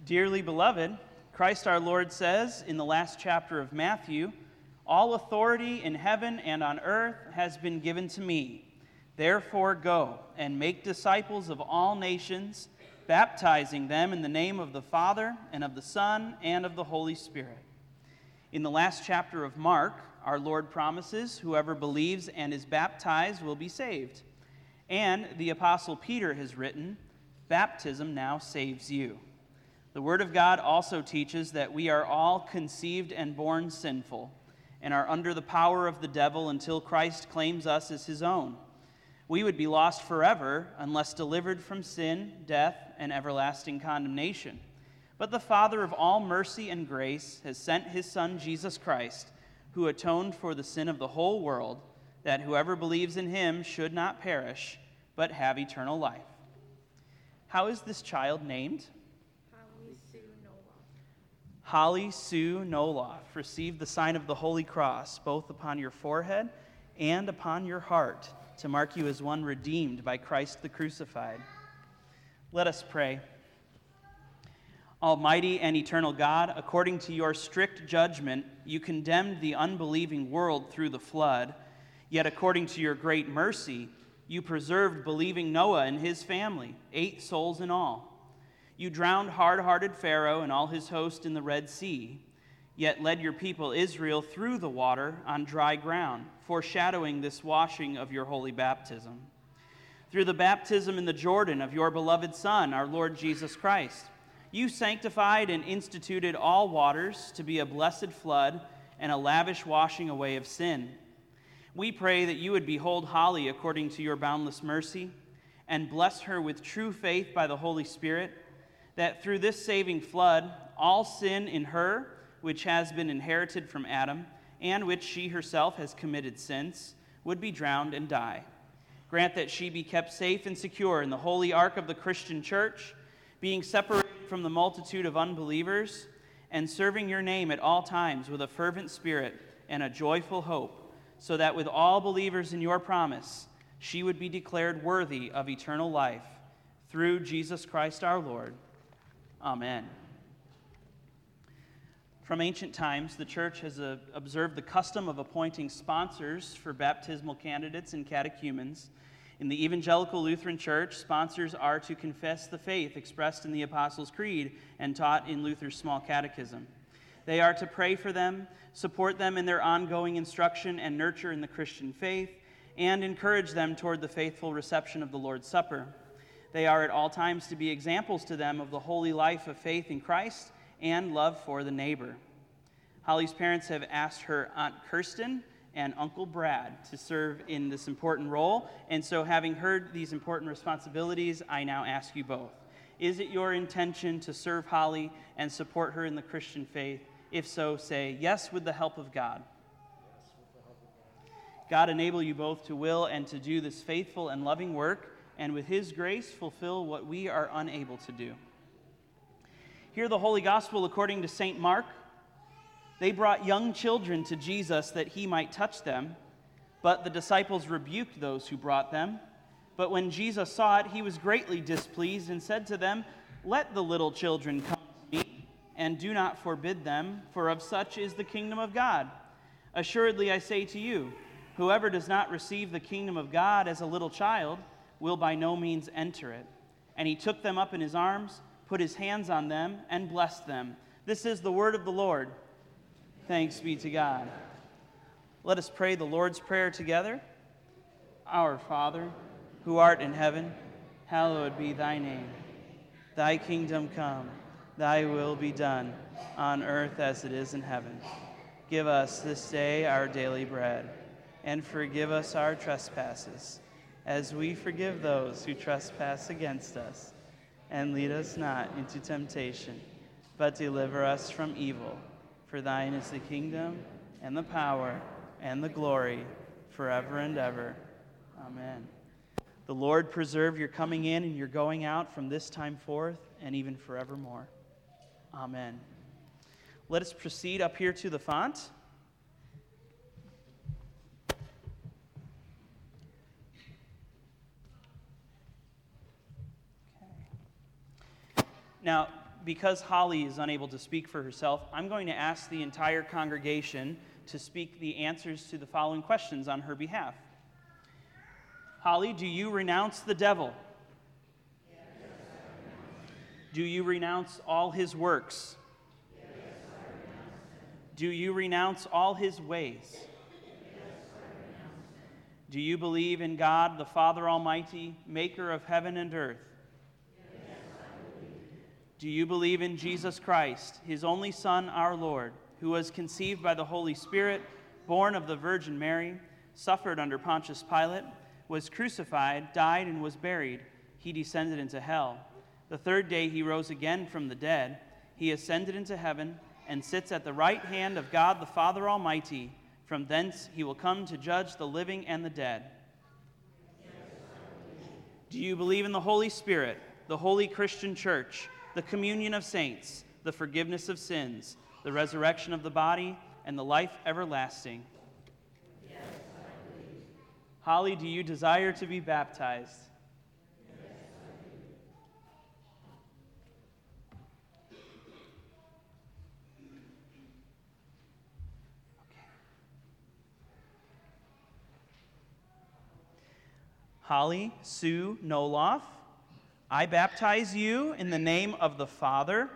Dearly beloved, Christ our Lord says in the last chapter of Matthew, "All authority in heaven and on earth has been given to me. Therefore go and make disciples of all nations, baptizing them in the name of the Father and of the Son and of the Holy Spirit." In the last chapter of Mark, our Lord promises whoever believes and is baptized will be saved. And the Apostle Peter has written, "Baptism now saves you." The Word of God also teaches that we are all conceived and born sinful and are under the power of the devil until Christ claims us as his own. We would be lost forever unless delivered from sin, death, and everlasting condemnation. But the Father of all mercy and grace has sent his Son, Jesus Christ, who atoned for the sin of the whole world, that whoever believes in him should not perish, but have eternal life. How is this child named? Holly Sue Noloff. Receive the sign of the Holy Cross, both upon your forehead and upon your heart, to mark you as one redeemed by Christ the crucified. Let us pray. Almighty and eternal God, according to your strict judgment, you condemned the unbelieving world through the flood, yet according to your great mercy, you preserved believing Noah and his family, 8 souls in all. You drowned hard-hearted Pharaoh and all his host in the Red Sea, yet led your people Israel through the water on dry ground, foreshadowing this washing of your holy baptism. Through the baptism in the Jordan of your beloved Son, our Lord Jesus Christ, you sanctified and instituted all waters to be a blessed flood and a lavish washing away of sin. We pray that you would behold Holly according to your boundless mercy and bless her with true faith by the Holy Spirit, that through this saving flood, all sin in her, which has been inherited from Adam, and which she herself has committed since, would be drowned and die. Grant that she be kept safe and secure in the holy ark of the Christian church, being separated from the multitude of unbelievers, and serving your name at all times with a fervent spirit and a joyful hope, so that with all believers in your promise, she would be declared worthy of eternal life. Through Jesus Christ our Lord. Amen. From ancient times, the church has observed the custom of appointing sponsors for baptismal candidates and catechumens. In the Evangelical Lutheran Church, sponsors are to confess the faith expressed in the Apostles' Creed and taught in Luther's Small Catechism. They are to pray for them, support them in their ongoing instruction and nurture in the Christian faith, and encourage them toward the faithful reception of the Lord's Supper. They are at all times to be examples to them of the holy life of faith in Christ and love for the neighbor. Holly's parents have asked her Aunt Kirsten and Uncle Brad to serve in this important role, and so having heard these important responsibilities, I now ask you both. Is it your intention to serve Holly and support her in the Christian faith? If so, say yes with the help of God. Yes, with the help of God. God enable you both to will and to do this faithful and loving work, and with his grace fulfill what we are unable to do. Hear the Holy Gospel according to St. Mark. They brought young children to Jesus that he might touch them, but the disciples rebuked those who brought them. But when Jesus saw it, he was greatly displeased and said to them, "Let the little children come to me, and do not forbid them, for of such is the kingdom of God. Assuredly I say to you, whoever does not receive the kingdom of God as a little child will by no means enter it." And he took them up in his arms, put his hands on them, and blessed them. This is the word of the Lord. Thanks be to God. Let us pray the Lord's Prayer together. Our Father, who art in heaven, hallowed be thy name. Thy kingdom come, thy will be done, on earth as it is in heaven. Give us this day our daily bread, and forgive us our trespasses, as we forgive those who trespass against us. And lead us not into temptation, but deliver us from evil. For thine is the kingdom, and the power, and the glory, forever and ever. Amen. The Lord preserve your coming in and your going out from this time forth, and even forevermore. Amen. Let us proceed up here to the font. Now, because Holly is unable to speak for herself, I'm going to ask the entire congregation to speak the answers to the following questions on her behalf. Holly, do you renounce the devil? Yes, I renounce him. Do you renounce all his works? Yes, I renounce him. Do you renounce all his ways? Yes, I renounce him. Do you believe in God, the Father Almighty, maker of heaven and earth? Yes, I believe. Do you believe in Jesus Christ, his only Son, our Lord, who was conceived by the Holy Spirit, born of the Virgin Mary, suffered under Pontius Pilate, was crucified, died, and was buried? He descended into hell. The third day he rose again from the dead. He ascended into heaven and sits at the right hand of God the Father Almighty. From thence he will come to judge the living and the dead. Yes, I believe. Do you believe in the Holy Spirit, the holy Christian church, the communion of saints, the forgiveness of sins, the resurrection of the body, and the life everlasting? Yes, I believe. Holly, do you desire to be baptized? Yes, I do. Holly Sue Noloff, I baptize you in the name of the Father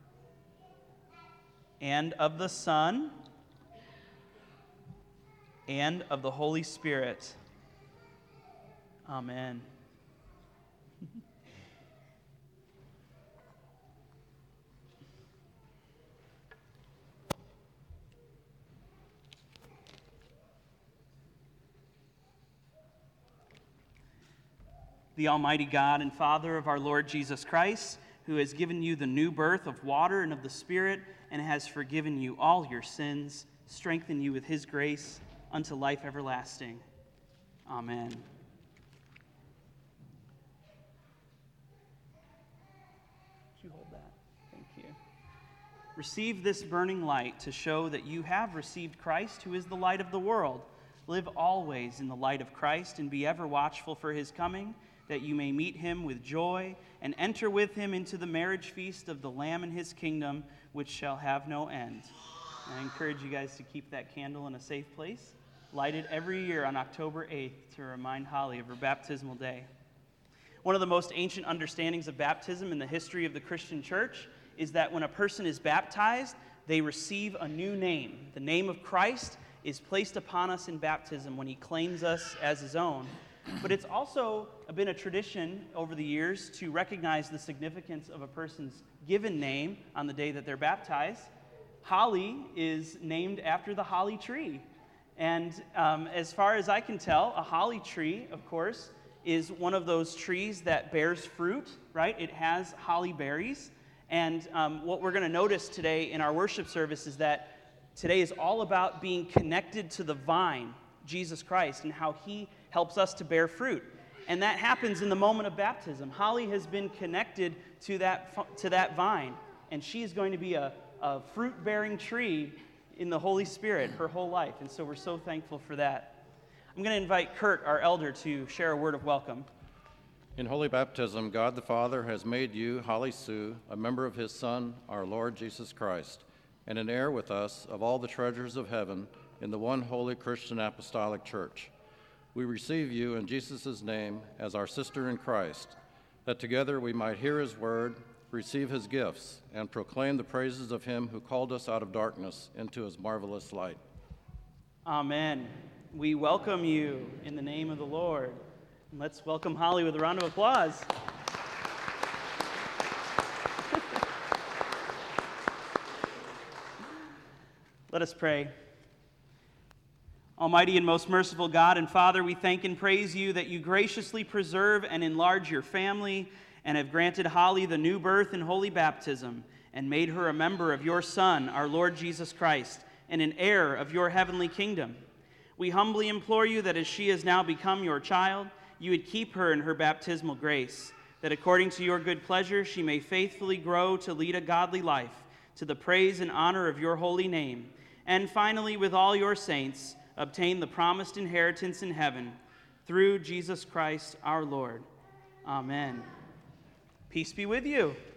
and of the Son and of the Holy Spirit. Amen. The Almighty God and Father of our Lord Jesus Christ, who has given you the new birth of water and of the Spirit, and has forgiven you all your sins, strengthen you with his grace unto life everlasting. Amen. Would you hold that? Thank you. Receive this burning light to show that you have received Christ, who is the light of the world. Live always in the light of Christ and be ever watchful for his coming, that you may meet him with joy and enter with him into the marriage feast of the Lamb in his kingdom, which shall have no end. And I encourage you guys to keep that candle in a safe place, lighted every year on October 8th to remind Holly of her baptismal day. One of the most ancient understandings of baptism in the history of the Christian church is that when a person is baptized, they receive a new name. The name of Christ is placed upon us in baptism when he claims us as his own. But it's also been a tradition over the years to recognize the significance of a person's given name on the day that they're baptized. Holly is named after the holly tree. And as far as I can tell, a holly tree, of course, is one of those trees that bears fruit, right? It has holly berries. And what we're going to notice today in our worship service is that today is all about being connected to the vine, Jesus Christ, and how he helps us to bear fruit. And that happens in the moment of baptism. Holly has been connected to that vine, and she is going to be a fruit-bearing tree in the Holy Spirit her whole life. And so we're so thankful for that. I'm going to invite Kurt, our elder, to share a word of welcome. In holy baptism, God the Father has made you, Holly Sue, a member of his Son, our Lord Jesus Christ, and an heir with us of all the treasures of heaven in the one holy Christian apostolic church. We receive you in Jesus' name as our sister in Christ, that together we might hear his word, receive his gifts, and proclaim the praises of him who called us out of darkness into his marvelous light. Amen. We welcome you in the name of the Lord. And let's welcome Holly with a round of applause. Let us pray. Almighty and most merciful God and Father, we thank and praise you that you graciously preserve and enlarge your family and have granted Holly the new birth in holy baptism and made her a member of your Son, our Lord Jesus Christ, and an heir of your heavenly kingdom. We humbly implore you that as she has now become your child, you would keep her in her baptismal grace, that according to your good pleasure she may faithfully grow to lead a godly life, to the praise and honor of your holy name, and finally, with all your saints, obtain the promised inheritance in heaven, through Jesus Christ our Lord. Amen. Peace be with you.